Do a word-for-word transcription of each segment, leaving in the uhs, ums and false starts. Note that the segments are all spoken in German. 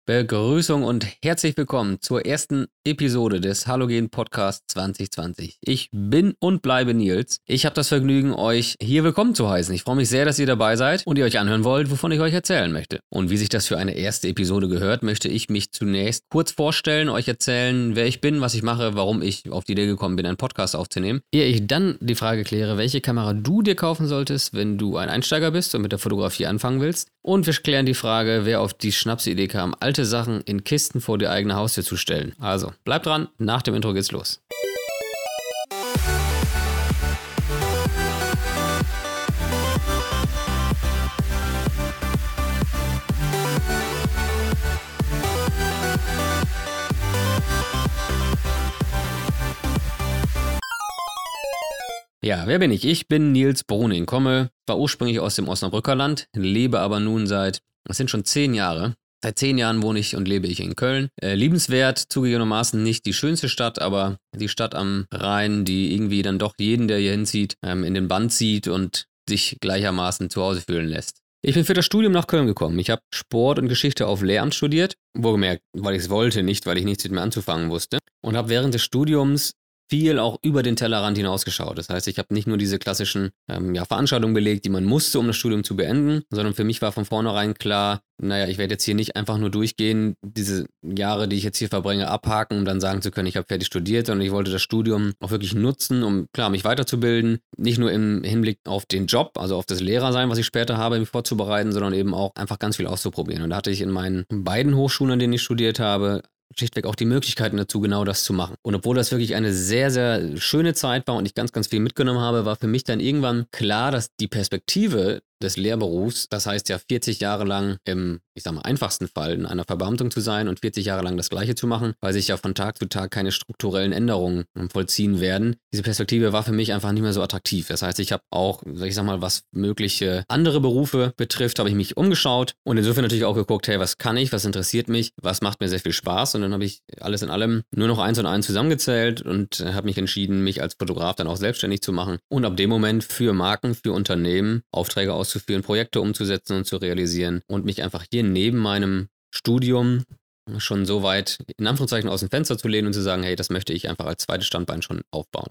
Begrüßung und herzlich willkommen zur ersten Episode des Halogen Podcast zwanzig zwanzig. Ich bin und bleibe Nils. Ich habe das Vergnügen, euch hier willkommen zu heißen. Ich freue mich sehr, dass ihr dabei seid und ihr euch anhören wollt, wovon ich euch erzählen möchte. Und wie sich das für eine erste Episode gehört, möchte ich mich zunächst kurz vorstellen, euch erzählen, wer ich bin, was ich mache, warum ich auf die Idee gekommen bin, einen Podcast aufzunehmen. Ehe ich dann die Frage kläre, welche Kamera du dir kaufen solltest, wenn du ein Einsteiger bist und mit der Fotografie anfangen willst. Und wir klären die Frage, wer auf die Schnapsidee kam, alte Sachen in Kisten vor die eigene Haustür zu stellen. Also, bleibt dran, nach dem Intro geht's los. Ja, wer bin ich? Ich bin Nils Bruning, komme, war ursprünglich aus dem Osnabrücker Land, lebe aber nun seit, das sind schon zehn Jahre, Seit zehn Jahren wohne ich und lebe ich in Köln. Äh, liebenswert, zugegebenermaßen nicht die schönste Stadt, aber die Stadt am Rhein, die irgendwie dann doch jeden, der hier hinzieht, ähm, in den Bann zieht und sich gleichermaßen zu Hause fühlen lässt. Ich bin für das Studium nach Köln gekommen. Ich habe Sport und Geschichte auf Lehramt studiert, wohlgemerkt, weil ich es wollte, nicht weil ich nichts mit mir anzufangen wusste. Und habe während des Studiums viel auch über den Tellerrand hinausgeschaut. Das heißt, ich habe nicht nur diese klassischen ähm, ja, Veranstaltungen belegt, die man musste, um das Studium zu beenden, sondern für mich war von vornherein klar, naja, ich werde jetzt hier nicht einfach nur durchgehen, diese Jahre, die ich jetzt hier verbringe, abhaken, um dann sagen zu können, ich habe fertig studiert, sondern ich wollte das Studium auch wirklich nutzen, um, klar, mich weiterzubilden. Nicht nur im Hinblick auf den Job, also auf das Lehrersein, was ich später habe, mich vorzubereiten, sondern eben auch einfach ganz viel auszuprobieren. Und da hatte ich in meinen beiden Hochschulen, an denen ich studiert habe, schlichtweg auch die Möglichkeiten dazu, genau das zu machen. Und obwohl das wirklich eine sehr, sehr schöne Zeit war und ich ganz, ganz viel mitgenommen habe, war für mich dann irgendwann klar, dass die Perspektive des Lehrberufs, das heißt ja vierzig Jahre lang im, ich sag mal, einfachsten Fall in einer Verbeamtung zu sein und vierzig Jahre lang das Gleiche zu machen, weil sich ja von Tag zu Tag keine strukturellen Änderungen vollziehen werden. Diese Perspektive war für mich einfach nicht mehr so attraktiv. Das heißt, ich habe auch, ich sag mal, was mögliche andere Berufe betrifft, habe ich mich umgeschaut und insofern natürlich auch geguckt, hey, was kann ich, was interessiert mich, was macht mir sehr viel Spaß, und dann habe ich alles in allem nur noch eins und eins zusammengezählt und habe mich entschieden, mich als Fotograf dann auch selbstständig zu machen und ab dem Moment für Marken, für Unternehmen Aufträge auszuführen, Projekte umzusetzen und zu realisieren und mich einfach hier neben meinem Studium schon so weit in Anführungszeichen aus dem Fenster zu lehnen und zu sagen, hey, das möchte ich einfach als zweites Standbein schon aufbauen.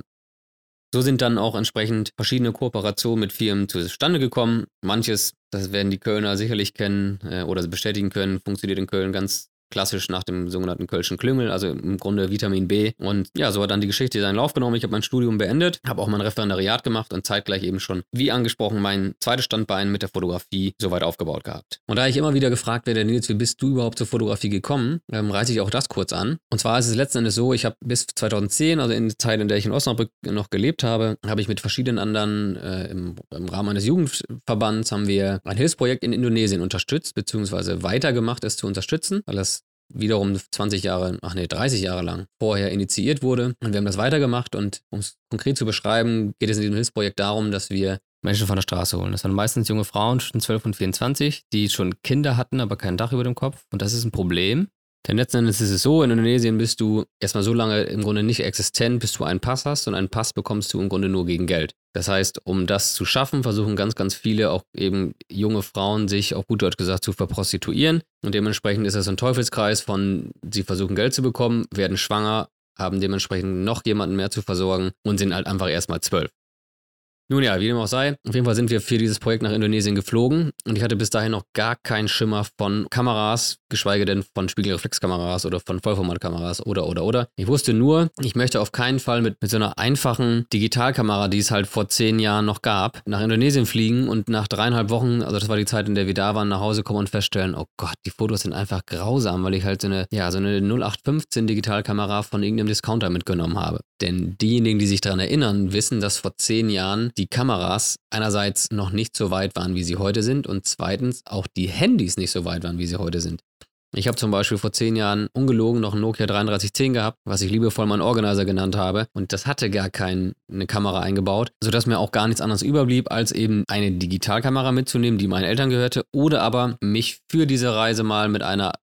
So sind dann auch entsprechend verschiedene Kooperationen mit Firmen zustande gekommen. Manches, das werden die Kölner sicherlich kennen äh, oder bestätigen können, funktioniert in Köln ganz klassisch nach dem sogenannten Kölschen Klüngel, also im Grunde Vitamin B. Und ja, so hat dann die Geschichte seinen Lauf genommen. Ich habe mein Studium beendet, habe auch mein Referendariat gemacht und zeitgleich eben schon, wie angesprochen, mein zweites Standbein mit der Fotografie soweit aufgebaut gehabt. Und da ich immer wieder gefragt werde, Nils, wie bist du überhaupt zur Fotografie gekommen, ähm, reiße ich auch das kurz an. Und zwar ist es letzten Endes so, ich habe bis zweitausendzehn, also in der Zeit, in der ich in Osnabrück noch gelebt habe, habe ich mit verschiedenen anderen äh, im, im Rahmen eines Jugendverbands haben wir ein Hilfsprojekt in Indonesien unterstützt, beziehungsweise weitergemacht, es zu unterstützen, weil das wiederum zwanzig Jahre, ach nee, dreißig Jahre lang vorher initiiert wurde. Und wir haben das weitergemacht und um es konkret zu beschreiben, geht es in diesem Hilfsprojekt darum, dass wir Menschen von der Straße holen. Das waren meistens junge Frauen zwischen zwölf und vierundzwanzig, die schon Kinder hatten, aber kein Dach über dem Kopf. Und das ist ein Problem. Denn letzten Endes ist es so, in Indonesien bist du erstmal so lange im Grunde nicht existent, bis du einen Pass hast, und einen Pass bekommst du im Grunde nur gegen Geld. Das heißt, um das zu schaffen, versuchen ganz, ganz viele, auch eben junge Frauen, sich auf gut Deutsch gesagt zu verprostituieren. Und dementsprechend ist das ein Teufelskreis von, sie versuchen Geld zu bekommen, werden schwanger, haben dementsprechend noch jemanden mehr zu versorgen und sind halt einfach erstmal zwölf. Nun ja, wie dem auch sei, auf jeden Fall sind wir für dieses Projekt nach Indonesien geflogen und ich hatte bis dahin noch gar keinen Schimmer von Kameras, geschweige denn von Spiegelreflexkameras oder von Vollformatkameras oder, oder, oder. Ich wusste nur, ich möchte auf keinen Fall mit, mit so einer einfachen Digitalkamera, die es halt vor zehn Jahren noch gab, nach Indonesien fliegen und nach dreieinhalb Wochen, also das war die Zeit, in der wir da waren, nach Hause kommen und feststellen, oh Gott, die Fotos sind einfach grausam, weil ich halt so eine, ja, so eine null acht fünfzehn Digitalkamera von irgendeinem Discounter mitgenommen habe. Denn diejenigen, die sich daran erinnern, wissen, dass vor zehn Jahren die Kameras einerseits noch nicht so weit waren, wie sie heute sind, und zweitens auch die Handys nicht so weit waren, wie sie heute sind. Ich habe zum Beispiel vor zehn Jahren ungelogen noch ein Nokia dreiunddreißig zehn gehabt, was ich liebevoll meinen Organizer genannt habe, und das hatte gar keine Kamera eingebaut, sodass mir auch gar nichts anderes überblieb, als eben eine Digitalkamera mitzunehmen, die meinen Eltern gehörte, oder aber mich für diese Reise mal mit einer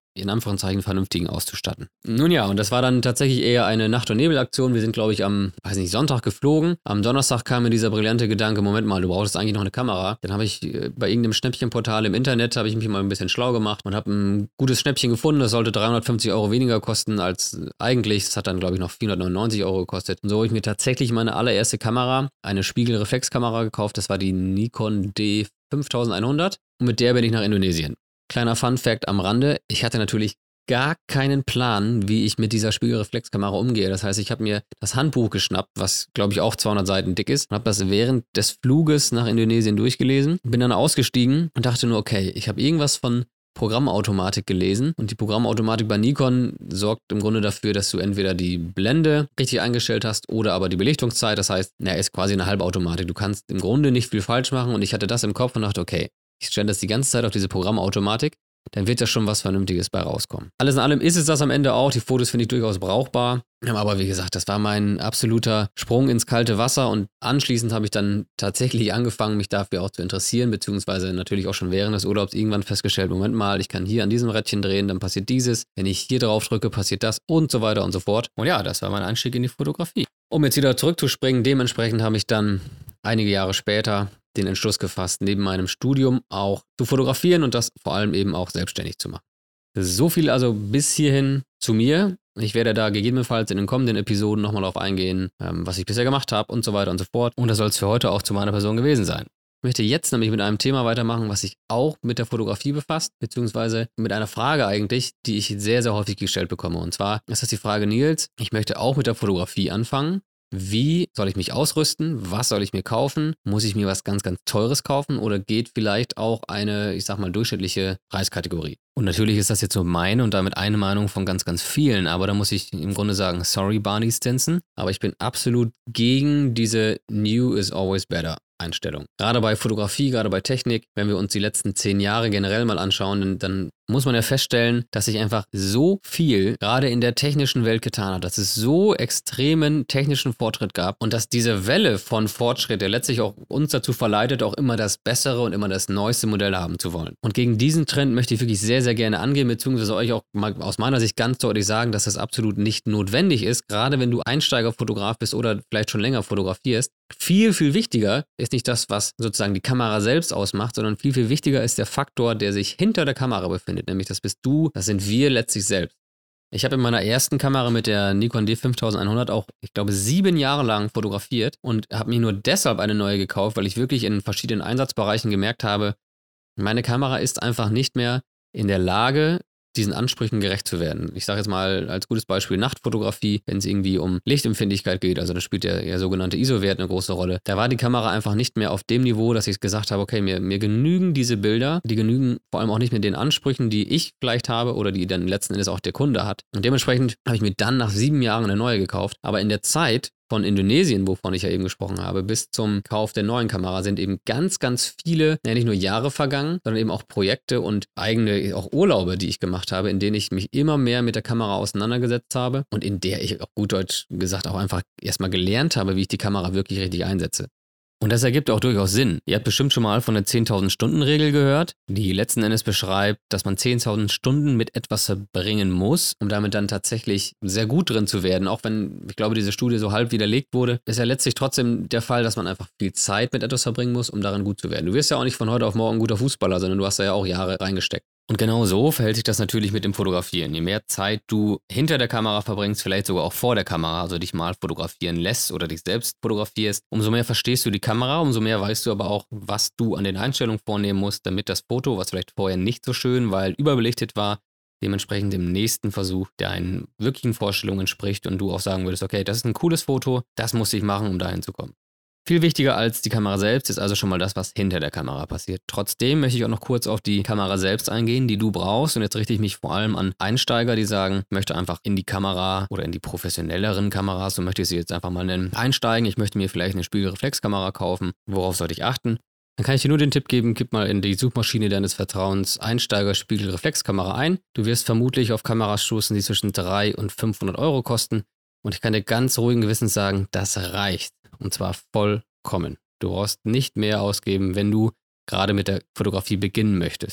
in Anführungszeichen vernünftigen auszustatten. Nun ja, und das war dann tatsächlich eher eine Nacht- und Nebelaktion. Wir sind, glaube ich, am, weiß nicht, Sonntag geflogen. Am Donnerstag kam mir dieser brillante Gedanke, Moment mal, du brauchst eigentlich noch eine Kamera. Dann habe ich äh, bei irgendeinem Schnäppchenportal im Internet, habe ich mich mal ein bisschen schlau gemacht und habe ein gutes Schnäppchen gefunden. Das sollte dreihundertfünfzig Euro weniger kosten als eigentlich. Das hat dann, glaube ich, noch vierhundertneunundneunzig Euro gekostet. Und so habe ich mir tatsächlich meine allererste Kamera, eine Spiegelreflexkamera gekauft. Das war die Nikon D fünftausendeinhundert. Und mit der bin ich nach Indonesien. Kleiner Fun-Fact am Rande, ich hatte natürlich gar keinen Plan, wie ich mit dieser Spiegelreflexkamera umgehe. Das heißt, ich habe mir das Handbuch geschnappt, was, glaube ich, auch zweihundert Seiten dick ist, und habe das während des Fluges nach Indonesien durchgelesen, bin dann ausgestiegen und dachte nur, okay, ich habe irgendwas von Programmautomatik gelesen, und die Programmautomatik bei Nikon sorgt im Grunde dafür, dass du entweder die Blende richtig eingestellt hast oder aber die Belichtungszeit. Das heißt, na, ist quasi eine Halbautomatik. Du kannst im Grunde nicht viel falsch machen, und ich hatte das im Kopf und dachte, okay, ich stelle das die ganze Zeit auf diese Programmautomatik, dann wird da schon was Vernünftiges bei rauskommen. Alles in allem ist es das am Ende auch. Die Fotos finde ich durchaus brauchbar. Aber wie gesagt, das war mein absoluter Sprung ins kalte Wasser, und anschließend habe ich dann tatsächlich angefangen, mich dafür auch zu interessieren, beziehungsweise natürlich auch schon während des Urlaubs irgendwann festgestellt, Moment mal, ich kann hier an diesem Rädchen drehen, dann passiert dieses, wenn ich hier drauf drücke, passiert das und so weiter und so fort. Und ja, das war mein Einstieg in die Fotografie. Um jetzt wieder zurückzuspringen, dementsprechend habe ich dann einige Jahre später den Entschluss gefasst, neben meinem Studium auch zu fotografieren und das vor allem eben auch selbstständig zu machen. So viel also bis hierhin zu mir. Ich werde da gegebenenfalls in den kommenden Episoden nochmal drauf eingehen, was ich bisher gemacht habe und so weiter und so fort. Und das soll es für heute auch zu meiner Person gewesen sein. Ich möchte jetzt nämlich mit einem Thema weitermachen, was sich auch mit der Fotografie befasst, beziehungsweise mit einer Frage eigentlich, die ich sehr, sehr häufig gestellt bekomme. Und zwar ist das die Frage, Nils, ich möchte auch mit der Fotografie anfangen. Wie soll ich mich ausrüsten? Was soll ich mir kaufen? Muss ich mir was ganz, ganz Teures kaufen, oder geht vielleicht auch eine, ich sag mal, durchschnittliche Preiskategorie? Und natürlich ist das jetzt so meine und damit eine Meinung von ganz, ganz vielen, aber da muss ich im Grunde sagen, sorry Barney Stinson, aber ich bin absolut gegen diese New is always better Einstellung. Gerade bei Fotografie, gerade bei Technik, wenn wir uns die letzten zehn Jahre generell mal anschauen, dann, dann muss man ja feststellen, dass sich einfach so viel gerade in der technischen Welt getan hat, dass es so extremen technischen Fortschritt gab und dass diese Welle von Fortschritt, der letztlich auch uns dazu verleitet, auch immer das bessere und immer das neueste Modell haben zu wollen. Und gegen diesen Trend möchte ich wirklich sehr, sehr gerne angehen, beziehungsweise euch auch mal aus meiner Sicht ganz deutlich sagen, dass das absolut nicht notwendig ist, gerade wenn du Einsteigerfotograf bist oder vielleicht schon länger fotografierst. Viel, viel wichtiger ist nicht das, was sozusagen die Kamera selbst ausmacht, sondern viel, viel wichtiger ist der Faktor, der sich hinter der Kamera befindet, nämlich das bist du, das sind wir letztlich selbst. Ich habe in meiner ersten Kamera mit der Nikon D fünftausendeinhundert auch, ich glaube, sieben Jahre lang fotografiert und habe mir nur deshalb eine neue gekauft, weil ich wirklich in verschiedenen Einsatzbereichen gemerkt habe, meine Kamera ist einfach nicht mehr in der Lage, diesen Ansprüchen gerecht zu werden. Ich sage jetzt mal als gutes Beispiel Nachtfotografie, wenn es irgendwie um Lichtempfindlichkeit geht, also da spielt der, der sogenannte I S O-Wert eine große Rolle. Da war die Kamera einfach nicht mehr auf dem Niveau, dass ich gesagt habe, okay, mir, mir genügen diese Bilder, die genügen vor allem auch nicht mehr den Ansprüchen, die ich vielleicht habe oder die dann letzten Endes auch der Kunde hat. Und dementsprechend habe ich mir dann nach sieben Jahren eine neue gekauft. Aber in der Zeit von Indonesien, wovon ich ja eben gesprochen habe, bis zum Kauf der neuen Kamera sind eben ganz, ganz viele, ja nicht nur Jahre vergangen, sondern eben auch Projekte und eigene auch Urlaube, die ich gemacht habe, in denen ich mich immer mehr mit der Kamera auseinandergesetzt habe und in der ich auch gut Deutsch gesagt auch einfach erstmal gelernt habe, wie ich die Kamera wirklich richtig einsetze. Und das ergibt auch durchaus Sinn. Ihr habt bestimmt schon mal von der zehntausend-Stunden-Regel gehört, die letzten Endes beschreibt, dass man zehntausend Stunden mit etwas verbringen muss, um damit dann tatsächlich sehr gut drin zu werden. Auch wenn, ich glaube, diese Studie so halb widerlegt wurde, ist ja letztlich trotzdem der Fall, dass man einfach viel Zeit mit etwas verbringen muss, um darin gut zu werden. Du wirst ja auch nicht von heute auf morgen ein guter Fußballer, sondern du hast da ja auch Jahre reingesteckt. Und genau so verhält sich das natürlich mit dem Fotografieren. Je mehr Zeit du hinter der Kamera verbringst, vielleicht sogar auch vor der Kamera, also dich mal fotografieren lässt oder dich selbst fotografierst, umso mehr verstehst du die Kamera, umso mehr weißt du aber auch, was du an den Einstellungen vornehmen musst, damit das Foto, was vielleicht vorher nicht so schön, weil überbelichtet war, dementsprechend im nächsten Versuch deinen wirklichen Vorstellungen entspricht und du auch sagen würdest, okay, das ist ein cooles Foto, das muss ich machen, um dahin zu kommen. Viel wichtiger als die Kamera selbst ist also schon mal das, was hinter der Kamera passiert. Trotzdem möchte ich auch noch kurz auf die Kamera selbst eingehen, die du brauchst. Und jetzt richte ich mich vor allem an Einsteiger, die sagen, ich möchte einfach in die Kamera oder in die professionelleren Kameras, so möchte ich sie jetzt einfach mal nennen, einsteigen. Ich möchte mir vielleicht eine Spiegelreflexkamera kaufen. Worauf sollte ich achten? Dann kann ich dir nur den Tipp geben, gib mal in die Suchmaschine deines Vertrauens Einsteiger-Spiegelreflexkamera ein. Du wirst vermutlich auf Kameras stoßen, die zwischen dreihundert und fünfhundert Euro kosten. Und ich kann dir ganz ruhigen Gewissens sagen, das reicht. Und zwar vollkommen. Du brauchst nicht mehr ausgeben, wenn du gerade mit der Fotografie beginnen möchtest.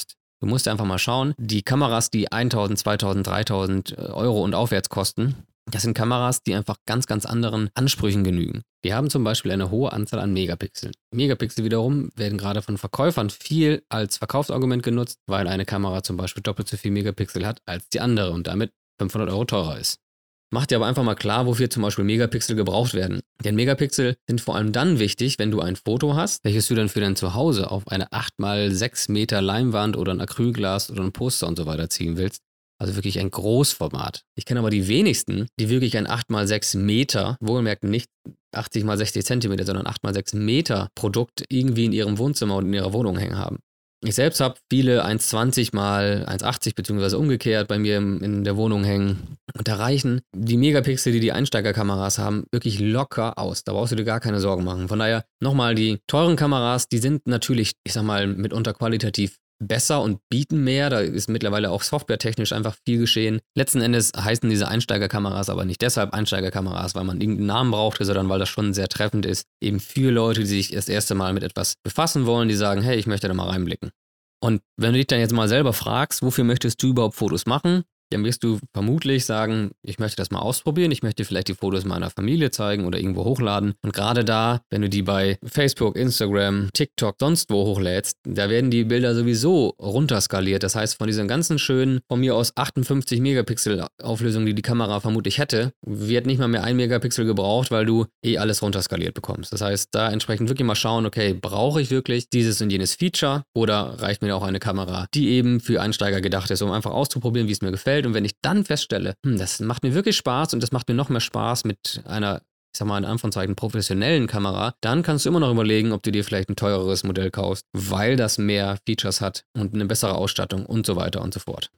Du musst einfach mal schauen, die Kameras, die eintausend, zweitausend, dreitausend Euro und aufwärts kosten, das sind Kameras, die einfach ganz, ganz anderen Ansprüchen genügen. Die haben zum Beispiel eine hohe Anzahl an Megapixeln. Megapixel wiederum werden gerade von Verkäufern viel als Verkaufsargument genutzt, weil eine Kamera zum Beispiel doppelt so viel Megapixel hat als die andere und damit fünfhundert Euro teurer ist. Mach dir aber einfach mal klar, wofür zum Beispiel Megapixel gebraucht werden. Denn Megapixel sind vor allem dann wichtig, wenn du ein Foto hast, welches du dann für dein Zuhause auf eine acht mal sechs Meter Leinwand oder ein Acrylglas oder ein Poster und so weiter ziehen willst. Also wirklich ein Großformat. Ich kenne aber die wenigsten, die wirklich ein acht mal sechs Meter, wohlgemerkt nicht achtzig mal sechzig Zentimeter, sondern acht mal sechs Meter Produkt irgendwie in ihrem Wohnzimmer und in ihrer Wohnung hängen haben. Ich selbst habe viele eins zwanzig mal eins achtzig beziehungsweise umgekehrt bei mir in der Wohnung hängen. Und da reichen die Megapixel, die die Einsteigerkameras haben, wirklich locker aus. Da brauchst du dir gar keine Sorgen machen. Von daher nochmal, die teuren Kameras, die sind natürlich, ich sag mal, mitunter qualitativ besser und bieten mehr. Da ist mittlerweile auch softwaretechnisch einfach viel geschehen. Letzten Endes heißen diese Einsteigerkameras aber nicht deshalb Einsteigerkameras, weil man irgendeinen Namen brauchte, sondern weil das schon sehr treffend ist. Eben für Leute, die sich das erste Mal mit etwas befassen wollen, die sagen, hey, ich möchte da mal reinblicken. Und wenn du dich dann jetzt mal selber fragst, wofür möchtest du überhaupt Fotos machen, dann wirst du vermutlich sagen, ich möchte das mal ausprobieren, ich möchte vielleicht die Fotos meiner Familie zeigen oder irgendwo hochladen. Und gerade da, wenn du die bei Facebook, Instagram, TikTok, sonst wo hochlädst, da werden die Bilder sowieso runterskaliert. Das heißt, von diesen ganzen schönen, von mir aus achtundfünfzig Megapixel Auflösung, die die Kamera vermutlich hätte, wird nicht mal mehr ein Megapixel gebraucht, weil du eh alles runterskaliert bekommst. Das heißt, da entsprechend wirklich mal schauen, okay, brauche ich wirklich dieses und jenes Feature oder reicht mir auch eine Kamera, die eben für Einsteiger gedacht ist, um einfach auszuprobieren, wie es mir gefällt. Und wenn ich dann feststelle, hm, das macht mir wirklich Spaß und das macht mir noch mehr Spaß mit einer, ich sag mal in Anführungszeichen, professionellen Kamera, dann kannst du immer noch überlegen, ob du dir vielleicht ein teureres Modell kaufst, weil das mehr Features hat und eine bessere Ausstattung und so weiter und so fort.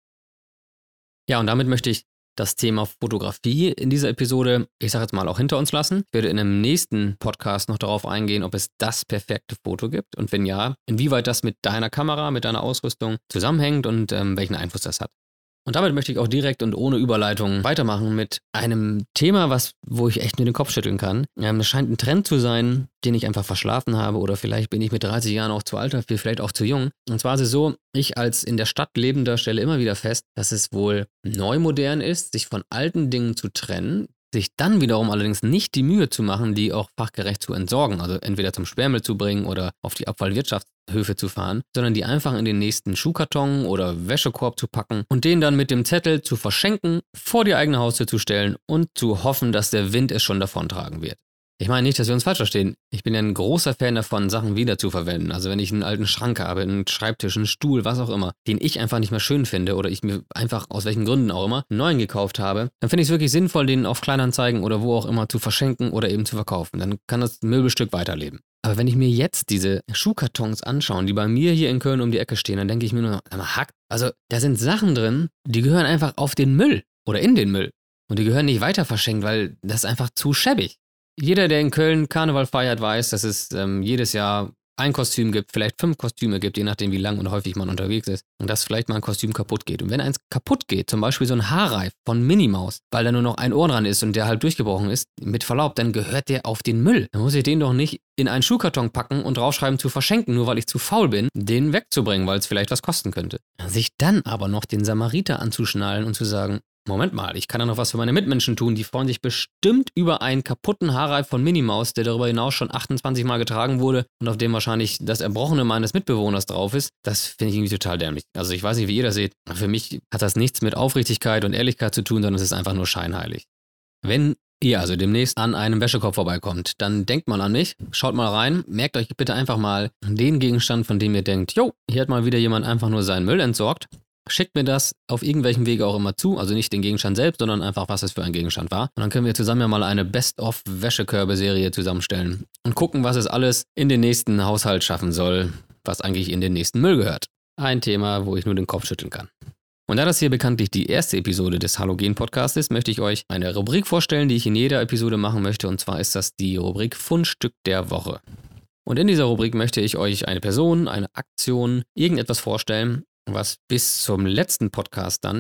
Ja, und damit möchte ich das Thema Fotografie in dieser Episode, ich sage jetzt mal, auch hinter uns lassen. Ich werde in einem nächsten Podcast noch darauf eingehen, ob es das perfekte Foto gibt und wenn ja, inwieweit das mit deiner Kamera, mit deiner Ausrüstung zusammenhängt und ähm, welchen Einfluss das hat. Und damit möchte ich auch direkt und ohne Überleitung weitermachen mit einem Thema, was, wo ich echt nur den Kopf schütteln kann. Ähm, es scheint ein Trend zu sein, den ich einfach verschlafen habe oder vielleicht bin ich mit dreißig Jahren auch zu alt dafür, vielleicht auch zu jung. Und zwar ist es so, ich als in der Stadt Lebender stelle immer wieder fest, dass es wohl neu modern ist, sich von alten Dingen zu trennen, sich dann wiederum allerdings nicht die Mühe zu machen, die auch fachgerecht zu entsorgen, also entweder zum Sperrmüll zu bringen oder auf die Abfallwirtschaftshöfe zu fahren, sondern die einfach in den nächsten Schuhkarton oder Wäschekorb zu packen und den dann mit dem Zettel zu verschenken, vor die eigene Haustür zu stellen und zu hoffen, dass der Wind es schon davontragen wird. Ich meine nicht, dass wir uns falsch verstehen. Ich bin ja ein großer Fan davon, Sachen wiederzuverwenden. Also wenn ich einen alten Schrank habe, einen Schreibtisch, einen Stuhl, was auch immer, den ich einfach nicht mehr schön finde oder ich mir einfach aus welchen Gründen auch immer einen neuen gekauft habe, dann finde ich es wirklich sinnvoll, den auf Kleinanzeigen oder wo auch immer zu verschenken oder eben zu verkaufen. Dann kann das Möbelstück weiterleben. Aber wenn ich mir jetzt diese Schuhkartons anschaue, die bei mir hier in Köln um die Ecke stehen, dann denke ich mir nur, hack, also da sind Sachen drin, die gehören einfach auf den Müll oder in den Müll. Und die gehören nicht weiter verschenkt, weil das ist einfach zu schäbig. Jeder, der in Köln Karneval feiert, weiß, dass es ähm, jedes Jahr ein Kostüm gibt, vielleicht fünf Kostüme gibt, je nachdem wie lang und häufig man unterwegs ist. Und dass vielleicht mal ein Kostüm kaputt geht. Und wenn eins kaputt geht, zum Beispiel so ein Haarreif von Minnie Maus, weil da nur noch ein Ohr dran ist und der halb durchgebrochen ist, mit Verlaub, dann gehört der auf den Müll. Dann muss ich den doch nicht in einen Schuhkarton packen und draufschreiben zu verschenken, nur weil ich zu faul bin, den wegzubringen, weil es vielleicht was kosten könnte. Sich dann aber noch den Samariter anzuschnallen und zu sagen, Moment mal, ich kann ja noch was für meine Mitmenschen tun, die freuen sich bestimmt über einen kaputten Haarreif von Minnie Maus, der darüber hinaus schon achtundzwanzig Mal getragen wurde und auf dem wahrscheinlich das Erbrochene meines Mitbewohners drauf ist. Das finde ich irgendwie total dämlich. Also ich weiß nicht, wie ihr das seht, aber für mich hat das nichts mit Aufrichtigkeit und Ehrlichkeit zu tun, sondern es ist einfach nur scheinheilig. Wenn ihr also demnächst an einem Wäschekorb vorbeikommt, dann denkt mal an mich, schaut mal rein, merkt euch bitte einfach mal den Gegenstand, von dem ihr denkt, jo, hier hat mal wieder jemand einfach nur seinen Müll entsorgt. Schickt mir das auf irgendwelchen Wege auch immer zu, also nicht den Gegenstand selbst, sondern einfach, was es für ein Gegenstand war. Und dann können wir zusammen ja mal eine Best-of-Wäschekörbe-Serie zusammenstellen und gucken, was es alles in den nächsten Haushalt schaffen soll, was eigentlich in den nächsten Müll gehört. Ein Thema, wo ich nur den Kopf schütteln kann. Und da das hier bekanntlich die erste Episode des Halogen-Podcasts ist, möchte ich euch eine Rubrik vorstellen, die ich in jeder Episode machen möchte, und zwar ist das die Rubrik Fundstück der Woche. Und in dieser Rubrik möchte ich euch eine Person, eine Aktion, irgendetwas vorstellen, was bis zum letzten Podcast dann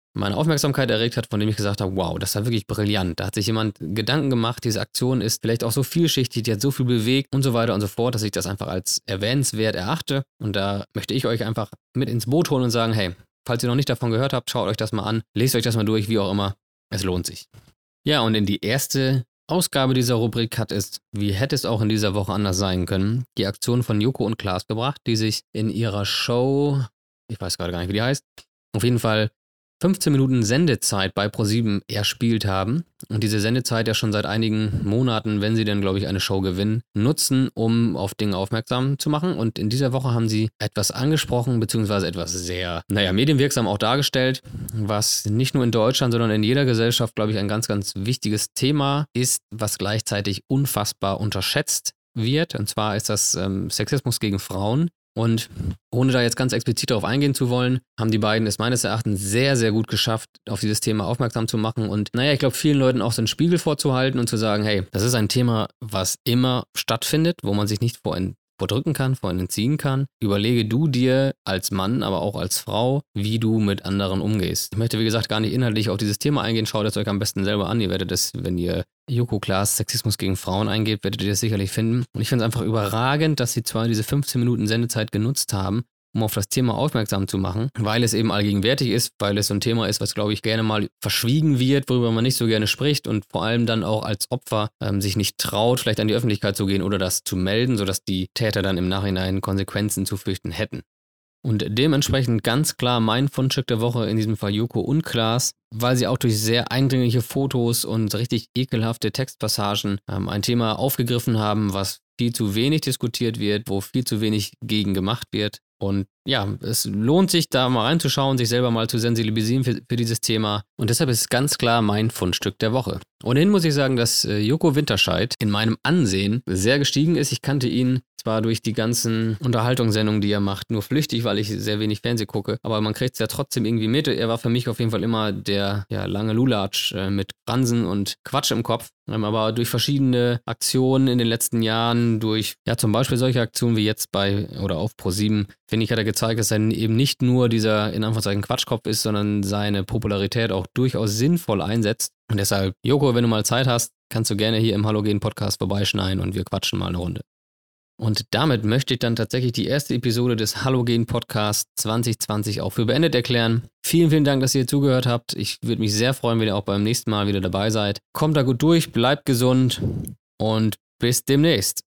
meine Aufmerksamkeit erregt hat, von dem ich gesagt habe, wow, das war wirklich brillant. Da hat sich jemand Gedanken gemacht, diese Aktion ist vielleicht auch so vielschichtig, die hat so viel bewegt und so weiter und so fort, dass ich das einfach als erwähnenswert erachte. Und da möchte ich euch einfach mit ins Boot holen und sagen, hey, falls ihr noch nicht davon gehört habt, schaut euch das mal an, lest euch das mal durch, wie auch immer. Es lohnt sich. Ja, und in die erste Ausgabe dieser Rubrik hat es, wie hätte es auch in dieser Woche anders sein können, die Aktion von Joko und Klaas gebracht, die sich in ihrer Show, ich weiß gerade gar nicht, wie die heißt, auf jeden Fall fünfzehn Minuten Sendezeit bei ProSieben erspielt haben und diese Sendezeit ja schon seit einigen Monaten, wenn sie denn, glaube ich, eine Show gewinnen, nutzen, um auf Dinge aufmerksam zu machen. Und in dieser Woche haben sie etwas angesprochen, beziehungsweise etwas sehr, naja, medienwirksam auch dargestellt, was nicht nur in Deutschland, sondern in jeder Gesellschaft, glaube ich, ein ganz, ganz wichtiges Thema ist, was gleichzeitig unfassbar unterschätzt wird. Und zwar ist das ähm, Sexismus gegen Frauen. Und ohne da jetzt ganz explizit darauf eingehen zu wollen, haben die beiden es meines Erachtens sehr, sehr gut geschafft, auf dieses Thema aufmerksam zu machen und, naja, ich glaube, vielen Leuten auch so einen Spiegel vorzuhalten und zu sagen, hey, das ist ein Thema, was immer stattfindet, wo man sich nicht vor vordrücken kann, vor entziehen kann. Überlege du dir als Mann, aber auch als Frau, wie du mit anderen umgehst. Ich möchte, wie gesagt, gar nicht inhaltlich auf dieses Thema eingehen, schaut es euch am besten selber an. Ihr werdet es, wenn ihr Joko Klaas Sexismus gegen Frauen eingebt, werdet ihr das sicherlich finden. Und ich finde es einfach überragend, dass sie zwar diese fünfzehn Minuten Sendezeit genutzt haben, um auf das Thema aufmerksam zu machen, weil es eben allgegenwärtig ist, weil es so ein Thema ist, was, glaube ich, gerne mal verschwiegen wird, worüber man nicht so gerne spricht und vor allem dann auch als Opfer ähm, sich nicht traut, vielleicht an die Öffentlichkeit zu gehen oder das zu melden, sodass die Täter dann im Nachhinein Konsequenzen zu fürchten hätten. Und dementsprechend ganz klar mein Fundstück der Woche, in diesem Fall Joko und Klaas, weil sie auch durch sehr eindringliche Fotos und richtig ekelhafte Textpassagen ähm, ein Thema aufgegriffen haben, was viel zu wenig diskutiert wird, wo viel zu wenig gegen gemacht wird. Und ja, es lohnt sich, da mal reinzuschauen, sich selber mal zu sensibilisieren für, für dieses Thema. Und deshalb ist es ganz klar mein Fundstück der Woche. Ohnehin muss ich sagen, dass äh, Joko Winterscheid in meinem Ansehen sehr gestiegen ist. Ich kannte ihn zwar durch die ganzen Unterhaltungssendungen, die er macht, nur flüchtig, weil ich sehr wenig Fernsehen gucke, aber man kriegt es ja trotzdem irgendwie mit. Er war für mich auf jeden Fall immer der ja, lange Lulatsch äh, mit Fransen und Quatsch im Kopf. Ähm, aber durch verschiedene Aktionen in den letzten Jahren, durch ja zum Beispiel solche Aktionen wie jetzt bei oder auf ProSieben, finde ich, hat er gezeigt, dass er eben nicht nur dieser in Anführungszeichen Quatschkopf ist, sondern seine Popularität auch durchaus sinnvoll einsetzt. Und deshalb, Joko, wenn du mal Zeit hast, kannst du gerne hier im Halogen-Podcast vorbeischneiden und wir quatschen mal eine Runde. Und damit möchte ich dann tatsächlich die erste Episode des Halogen-Podcast zwanzig zwanzig auch für beendet erklären. Vielen, vielen Dank, dass ihr zugehört habt. Ich würde mich sehr freuen, wenn ihr auch beim nächsten Mal wieder dabei seid. Kommt da gut durch, bleibt gesund und bis demnächst.